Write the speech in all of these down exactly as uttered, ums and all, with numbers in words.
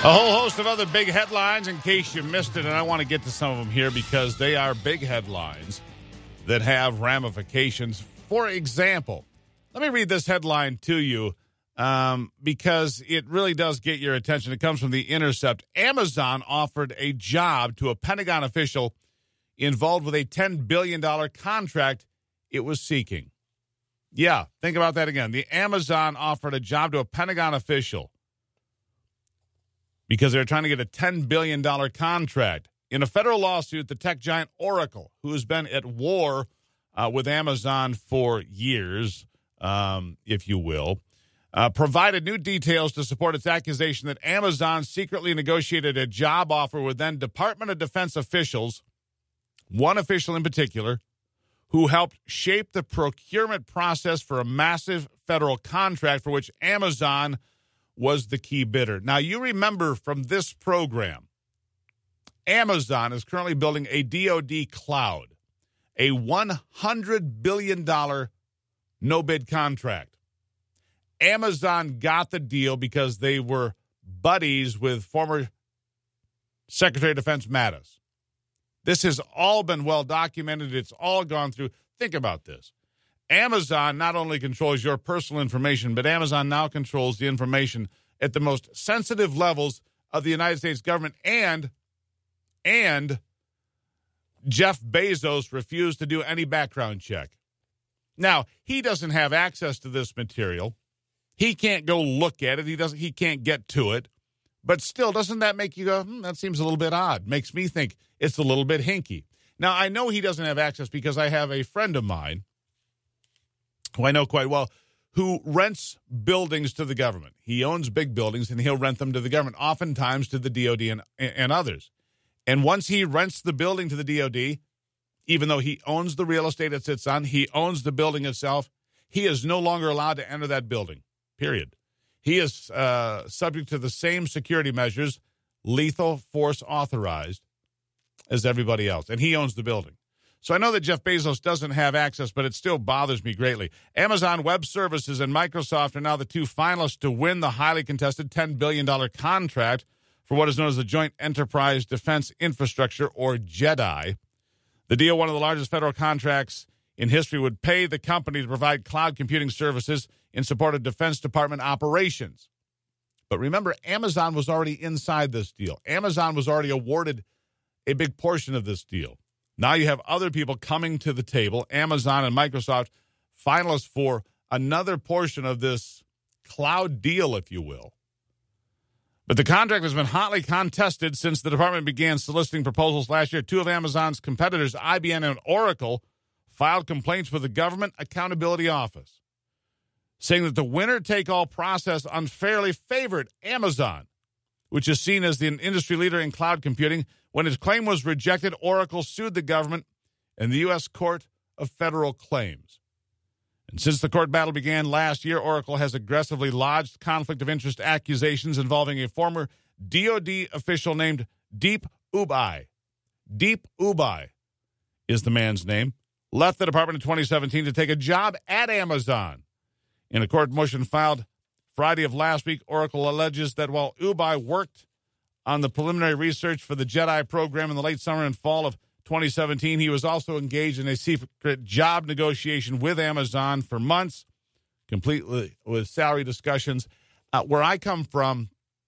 A whole host of other big headlines in case you missed it, and I want to get to some of them here because they are big headlines that have ramifications. For example, let me read this headline to you um, because it really does get your attention. It comes from The Intercept. Amazon offered a job to a Pentagon official involved with a ten billion dollars contract it was seeking. Yeah, think about that again. The Amazon offered a job to a Pentagon official because they're trying to get a ten billion dollars contract. In a federal lawsuit, the tech giant Oracle, who has been at war uh, with Amazon for years, um, if you will, uh, provided new details to support its accusation that Amazon secretly negotiated a job offer with then Department of Defense officials, one official in particular, who helped shape the procurement process for a massive federal contract for which Amazon was the key bidder. Now, you remember from this program, Amazon is currently building a D O D cloud, a one hundred billion dollars no-bid contract. Amazon got the deal because they were buddies with former Secretary of Defense Mattis. This has all been well documented. It's all gone through. Think about this. Amazon not only controls your personal information, but Amazon now controls the information at the most sensitive levels of the United States government. And, and Jeff Bezos refused to do any background check. Now, he doesn't have access to this material. He can't go look at it. He doesn't. He can't get to it. But still, doesn't that make you go, hmm, that seems a little bit odd? Makes me think it's a little bit hinky. Now, I know he doesn't have access because I have a friend of mine who I know quite well, who rents buildings to the government. He owns big buildings, and he'll rent them to the government, oftentimes to the D O D and, and others. And once he rents the building to the D O D, even though he owns the real estate it sits on, he owns the building itself, he is no longer allowed to enter that building, period. He is uh, subject to the same security measures, lethal force authorized, as everybody else. And he owns the building. So I know that Jeff Bezos doesn't have access, but it still bothers me greatly. Amazon Web Services and Microsoft are now the two finalists to win the highly contested ten billion dollars contract for what is known as the Joint Enterprise Defense Infrastructure, or JEDI. The deal, one of the largest federal contracts in history, would pay the company to provide cloud computing services in support of Defense Department operations. But remember, Amazon was already inside this deal. Amazon was already awarded a big portion of this deal. Now you have other people coming to the table, Amazon and Microsoft, finalists for another portion of this cloud deal, if you will. But the contract has been hotly contested since the department began soliciting proposals last year. Two of Amazon's competitors, I B M and Oracle, filed complaints with the Government Accountability Office, saying that the winner-take-all process unfairly favored Amazon, which is seen as the industry leader in cloud computing. When its claim was rejected, Oracle sued the government and the U S Court of Federal Claims. And since the court battle began last year, Oracle has aggressively lodged conflict of interest accusations involving a former D O D official named Deep Ubay. Deep Ubay is the man's name. Left the department in twenty seventeen to take a job at Amazon. In a court motion filed Friday of last week, Oracle alleges that while Ubay worked on the preliminary research for the JEDI program in the late summer and fall of twenty seventeen, he was also engaged in a secret job negotiation with Amazon for months, completely with salary discussions. Uh, where I come from,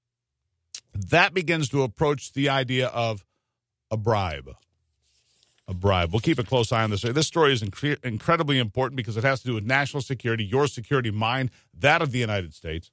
that begins to approach the idea of a bribe. A bribe. We'll keep a close eye on this. This story is incre- incredibly important because it has to do with national security, your security, mine, that of the United States.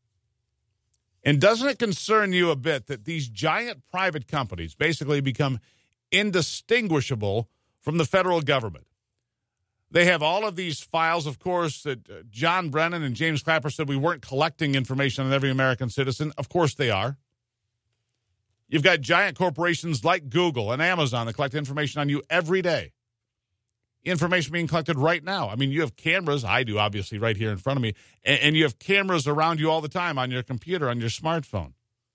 And doesn't it concern you a bit that these giant private companies basically become indistinguishable from the federal government? They have all of these files, of course, that uh, John Brennan and James Clapper said we weren't collecting information on every American citizen. Of course they are. You've got giant corporations like Google and Amazon that collect information on you every day. Information being collected right now. I mean, you have cameras. I do, obviously, right here in front of me. And, and you have cameras around you all the time on your computer, on your smartphone.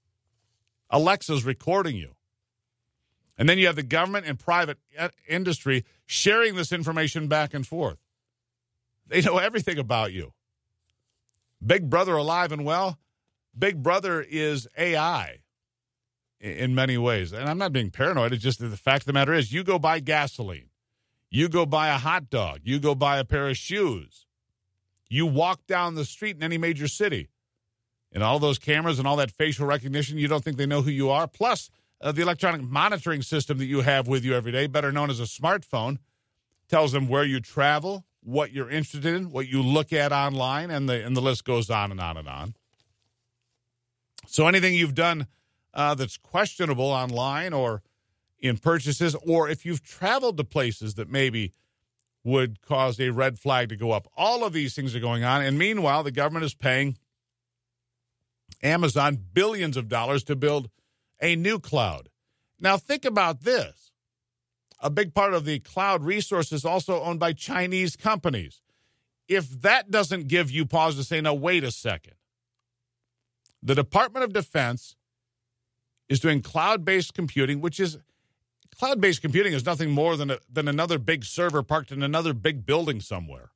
Alexa's recording you. And then you have the government and private industry sharing this information back and forth. They know everything about you. Big Brother alive and well. Big Brother is A I. in many ways. And I'm not being paranoid. It's just that the fact of the matter is you go buy gasoline. You go buy a hot dog. You go buy a pair of shoes. You walk down the street in any major city. And all those cameras and all that facial recognition, you don't think they know who you are? Plus, uh, the electronic monitoring system that you have with you every day, better known as a smartphone, tells them where you travel, what you're interested in, what you look at online, and the and the list goes on and on and on. So anything you've done uh, that's questionable online or in purchases, or if you've traveled to places that maybe would cause a red flag to go up, all of these things are going on. And meanwhile, the government is paying Amazon billions of dollars to build a new cloud. Now, think about this. A big part of the cloud resource is also owned by Chinese companies. If that doesn't give you pause to say, no, wait a second. The Department of Defense is doing cloud-based computing, which is cloud-based computing is nothing more than a, than another big server parked in another big building somewhere.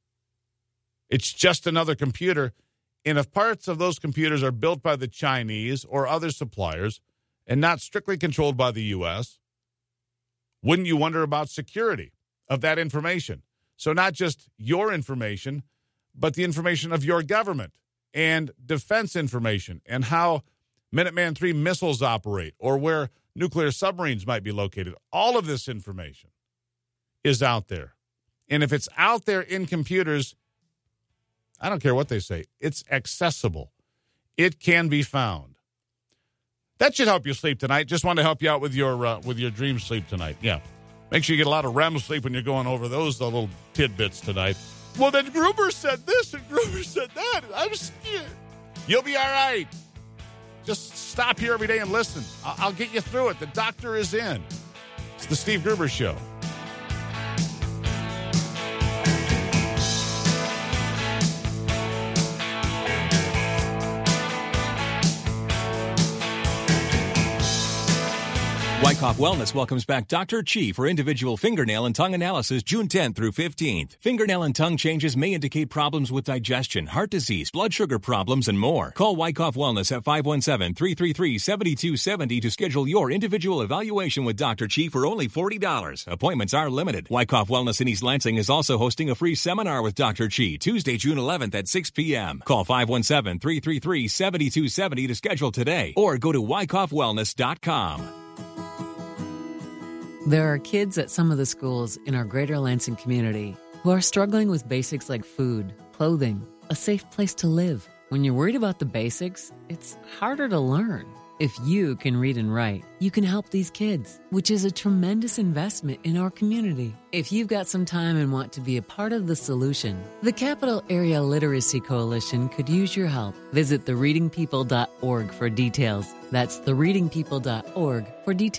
It's just another computer. And if parts of those computers are built by the Chinese or other suppliers and not strictly controlled by the U S, wouldn't you wonder about security of that information? So not just your information, but the information of your government and defense information and how Minuteman three missiles operate or where nuclear submarines might be located. All of this information is out there. And if it's out there in computers, I don't care what they say. It's accessible. It can be found. That should help you sleep tonight. Just want to help you out with your uh, with your dream sleep tonight. Yeah. Make sure you get a lot of R E M sleep when you're going over those little tidbits tonight. Well, then Gruber said this and Gruber said that. And I'm scared. You'll be all right. Just stop here every day and listen. I'll, I'll get you through it. The doctor is in. It's the Steve Gruber Show. Wyckoff Wellness welcomes back Doctor Chi for individual fingernail and tongue analysis June tenth through fifteenth. Fingernail and tongue changes may indicate problems with digestion, heart disease, blood sugar problems, and more. Call Wyckoff Wellness at five one seven, three three three, seven two seven zero to schedule your individual evaluation with Doctor Chi for only forty dollars. Appointments are limited. Wyckoff Wellness in East Lansing is also hosting a free seminar with Doctor Chi Tuesday, June eleventh at six p.m. Call five one seven, three three three, seven two seven zero to schedule today or go to wyckoff wellness dot com. There are kids at some of the schools in our Greater Lansing community who are struggling with basics like food, clothing, a safe place to live. When you're worried about the basics, it's harder to learn. If you can read and write, you can help these kids, which is a tremendous investment in our community. If you've got some time and want to be a part of the solution, the Capital Area Literacy Coalition could use your help. Visit the reading people dot org for details. That's the reading people dot org for details.